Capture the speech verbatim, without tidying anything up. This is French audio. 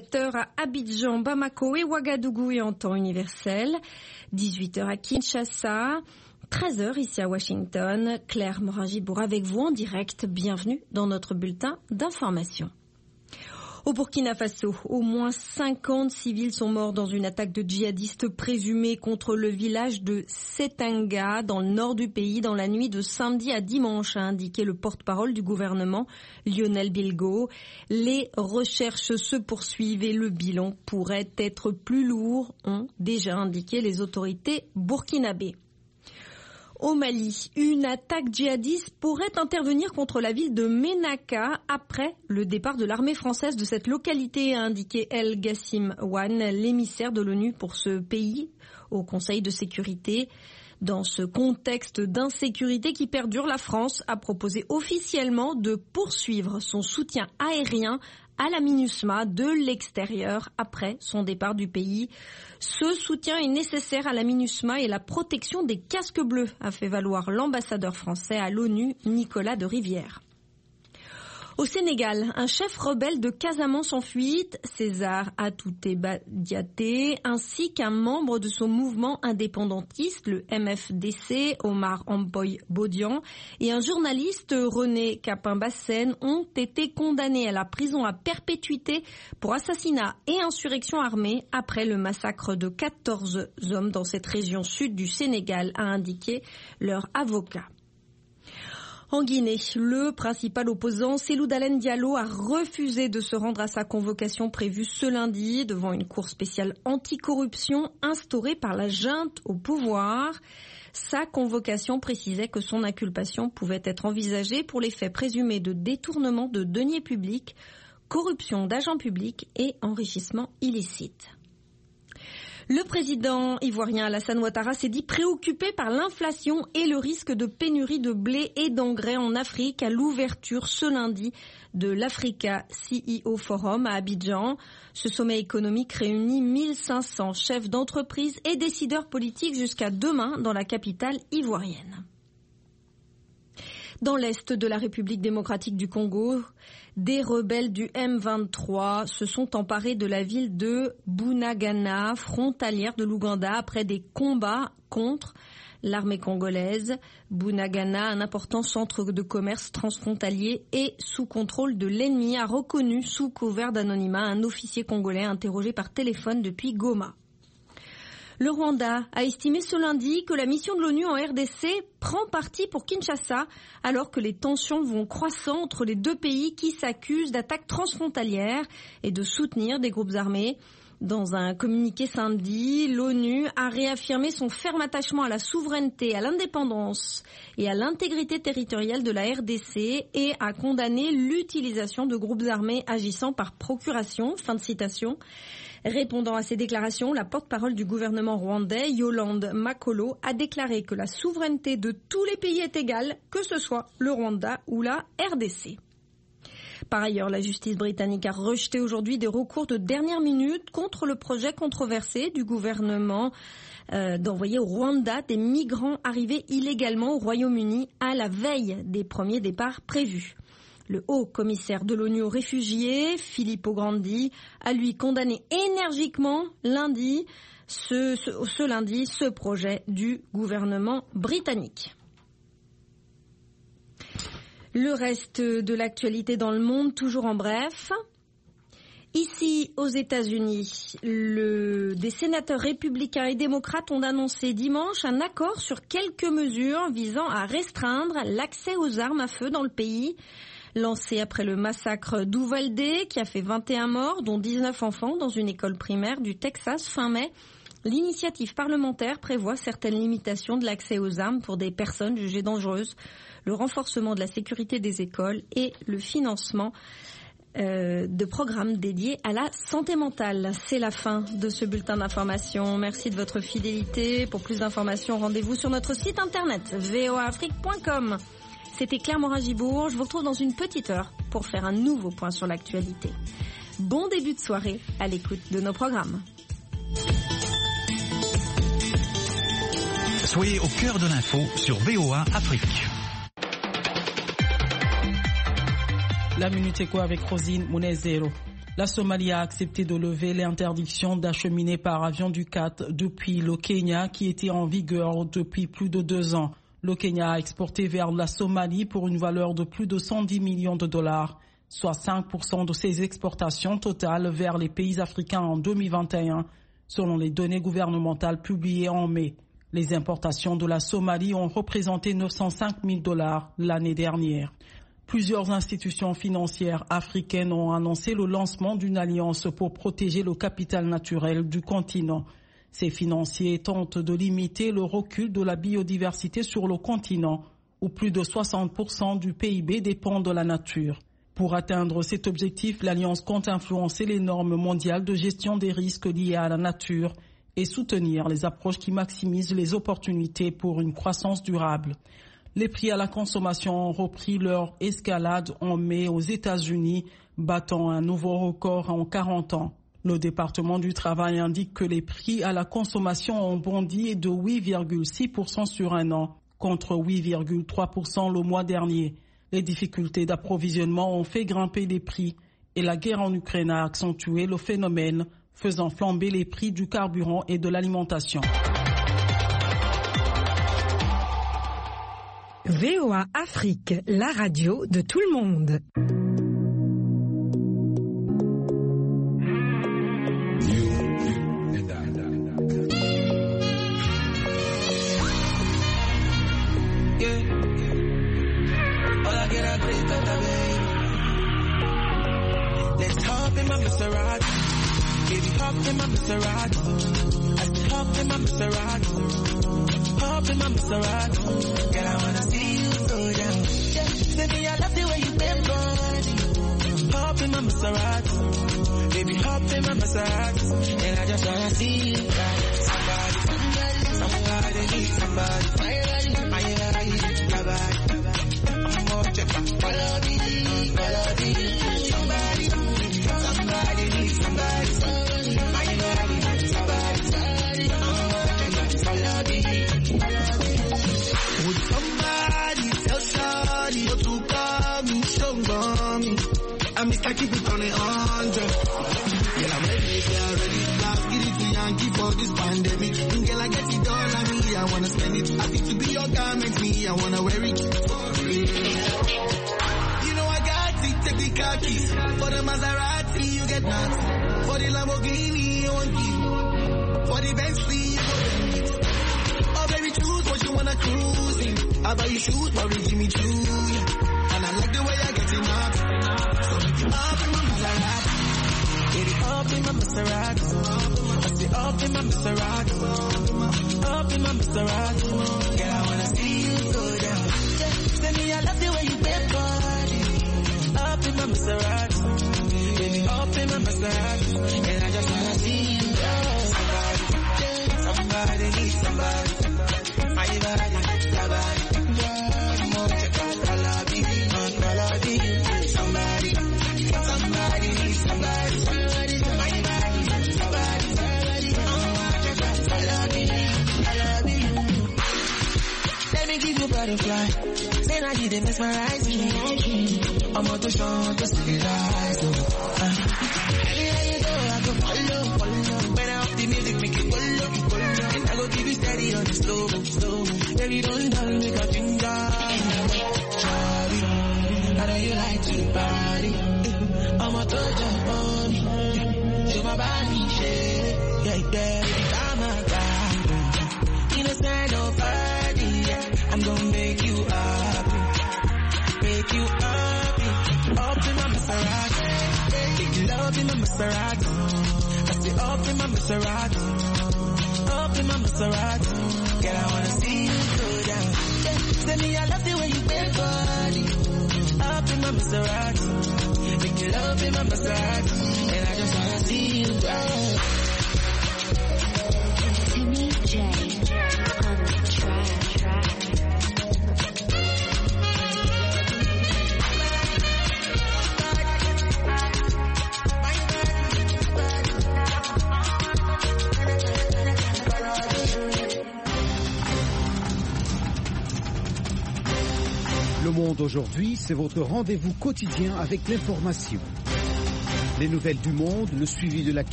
dix-sept heures à Abidjan, Bamako et Ouagadougou et en temps universel. dix-huit heures à Kinshasa. treize heures ici à Washington. Claire Morin-Gibour avec vous en direct. Bienvenue dans notre bulletin d'information. Au Burkina Faso, au moins cinquante civils sont morts dans une attaque de djihadistes présumés contre le village de Setanga, dans le nord du pays, dans la nuit de samedi à dimanche, a indiqué le porte-parole du gouvernement, Lionel Bilgo. Les recherches se poursuivent et le bilan pourrait être plus lourd, ont déjà indiqué les autorités burkinabées. Au Mali, une attaque djihadiste pourrait intervenir contre la ville de Ménaka après le départ de l'armée française de cette localité, a indiqué El Gassim Wan, l'émissaire de l'ONU pour ce pays au Conseil de sécurité. Dans ce contexte d'insécurité qui perdure, la France a proposé officiellement de poursuivre son soutien aérien à la MINUSMA de l'extérieur après son départ du pays. Ce soutien est nécessaire à la MINUSMA et la protection des casques bleus, a fait valoir l'ambassadeur français à l'ONU, Nicolas de Rivière. Au Sénégal, un chef rebelle de Casamance en fuite, César Atoute Badiaté, ainsi qu'un membre de son mouvement indépendantiste, le M F D C, Omar Amboy Bodian, et un journaliste, René Capin-Bassène, ont été condamnés à la prison à perpétuité pour assassinat et insurrection armée après le massacre de quatorze hommes dans cette région sud du Sénégal, a indiqué leur avocat. En Guinée, le principal opposant, Cellou Dalein Diallo, a refusé de se rendre à sa convocation prévue ce lundi devant une cour spéciale anticorruption instaurée par la junte au pouvoir. Sa convocation précisait que son inculpation pouvait être envisagée pour les faits présumés de détournement de deniers publics, corruption d'agents publics et enrichissement illicite. Le président ivoirien Alassane Ouattara s'est dit préoccupé par l'inflation et le risque de pénurie de blé et d'engrais en Afrique à l'ouverture ce lundi de l'Africa C E O Forum à Abidjan. Ce sommet économique réunit mille cinq cents chefs d'entreprise et décideurs politiques jusqu'à demain dans la capitale ivoirienne. Dans l'est de la République démocratique du Congo, des rebelles du M vingt-trois se sont emparés de la ville de Bunagana, frontalière de l'Ouganda, après des combats contre l'armée congolaise. Bunagana, un important centre de commerce transfrontalier et sous contrôle de l'ennemi, a reconnu sous couvert d'anonymat un officier congolais interrogé par téléphone depuis Goma. Le Rwanda a estimé ce lundi que la mission de l'ONU en R D C prend parti pour Kinshasa alors que les tensions vont croissant entre les deux pays qui s'accusent d'attaques transfrontalières et de soutenir des groupes armés. Dans un communiqué samedi, l'ONU a réaffirmé son ferme attachement à la souveraineté, à l'indépendance et à l'intégrité territoriale de la R D C et a condamné l'utilisation de groupes armés agissant par procuration. Fin de citation. Répondant à ces déclarations, la porte-parole du gouvernement rwandais, Yolande Makolo, a déclaré que la souveraineté de tous les pays est égale, que ce soit le Rwanda ou la R D C. Par ailleurs, la justice britannique a rejeté aujourd'hui des recours de dernière minute contre le projet controversé du gouvernement euh, d'envoyer au Rwanda des migrants arrivés illégalement au Royaume-Uni à la veille des premiers départs prévus. Le haut commissaire de l'ONU aux réfugiés, Filippo Grandi, a lui condamné énergiquement lundi, ce, ce, ce lundi ce projet du gouvernement britannique. Le reste de l'actualité dans le monde, toujours en bref. Ici, aux États-Unis, le, des sénateurs républicains et démocrates ont annoncé dimanche un accord sur quelques mesures visant à restreindre l'accès aux armes à feu dans le pays. Lancé après le massacre d'Uvalde, qui a fait vingt et un morts, dont dix-neuf enfants, dans une école primaire du Texas fin mai, l'initiative parlementaire prévoit certaines limitations de l'accès aux armes pour des personnes jugées dangereuses, le renforcement de la sécurité des écoles et le financement euh, de programmes dédiés à la santé mentale. C'est la fin de ce bulletin d'information. Merci de votre fidélité. Pour plus d'informations, rendez-vous sur notre site internet v o a afrique point com. C'était Claire Morin-Gibour. Je vous retrouve dans une petite heure pour faire un nouveau point sur l'actualité. Bon début de soirée à l'écoute de nos programmes. Soyez au cœur de l'info sur V O A Afrique. La Minute Éco avec Rosine Mounezero. La Somalie a accepté de lever l'interdiction d'acheminer par avion du C A T depuis le Kenya qui était en vigueur depuis plus de deux ans. Le Kenya a exporté vers la Somalie pour une valeur de plus de cent dix millions de dollars, soit cinq pour cent de ses exportations totales vers les pays africains en deux mille vingt et un, selon les données gouvernementales publiées en mai. Les importations de la Somalie ont représenté neuf cent cinq mille dollars l'année dernière. Plusieurs institutions financières africaines ont annoncé le lancement d'une alliance pour protéger le capital naturel du continent. Ces financiers tentent de limiter le recul de la biodiversité sur le continent, où plus de soixante pour cent du P I B dépend de la nature. Pour atteindre cet objectif, l'Alliance compte influencer les normes mondiales de gestion des risques liés à la nature et soutenir les approches qui maximisent les opportunités pour une croissance durable. Les prix à la consommation ont repris leur escalade en mai aux États-Unis, battant un nouveau record en quarante ans. Le département du travail indique que les prix à la consommation ont bondi de huit virgule six pour cent sur un an, contre huit virgule trois pour cent le mois dernier. Les difficultés d'approvisionnement ont fait grimper les prix et la guerre en Ukraine a accentué le phénomène, faisant flamber les prix du carburant et de l'alimentation. V O A Afrique, la radio de tout le monde. Let's hop in my Maserati, baby, hop in my Maserati. I said hop in my Maserati, hop in my Maserati. Girl, I wanna see you go down. Yeah, say me I love the way you bend body. Hop in my Maserati, baby, hop in my Maserati. And I just wanna see you ride. Somebody, somebody, somebody need somebody. Somebody, somebody, somebody. I'm more check out. Follow me, follow me. Somebody, somebody need somebody. Somebody, somebody, somebody. I'm more check out. Follow me. Would somebody tell somebody what to call me? Show me. I'm Mister Keep It on the hundred. Girl, I'm ready, girl, ready. Last get it to Yankee for this pandemic. Girl, I get it all on me. I wanna spend it. Happy to be your garment, me. I wanna wear it. You know I got it. Take the car keys. For the Maserati, you get nuts. For the Lamborghini, you want it. For the Bentley, you go it. Oh, baby, choose what you wanna cruise in. I buy you shoes, but we give me two. And I like the way I get it up. So make it up in my Maserati. Get it up in my Maserati. I say up in my Maserati. Up in my Maserati. Girl, I wanna see you go down. Yeah, say me I love the way you bend body. Up in my Maserati. Baby, up in my Maserati. And I just wanna see you go. Somebody, somebody needs somebody. My body, your body. I'm more check out Galabi, on Galabi. Somebody, somebody needs somebody. Somebody, my body, somebody, somebody. I'm more check out Galabi, Galabi. Let me give you butterfly. Say I did it mesmerize me. I'm on the show, just to get eyes. Anywhere you go, I go follow, follow. When I up the music, make it follow, follow. And I go give you steady on the slow, slow. Baby, don't down, make a finger. Sorry, I know you like to party. I'm a touch up on me. Show my body, shit. Yeah, yeah, I'm a guy. Innocent, no party. I'm gonna make you happy. Make you happy. Up in my Maserati. Make you love in my Maserati. I say up in my Maserati. Up in my Maserati. Girl, I wanna see you go down. Yeah, say me I love the way you bend body. Up in my Maserati. Make you love in my Maserati. And I just wanna see you go down. Timmy J on the track. Le Monde aujourd'hui, c'est votre rendez-vous quotidien avec l'information. Les nouvelles du monde, le suivi de l'actualité.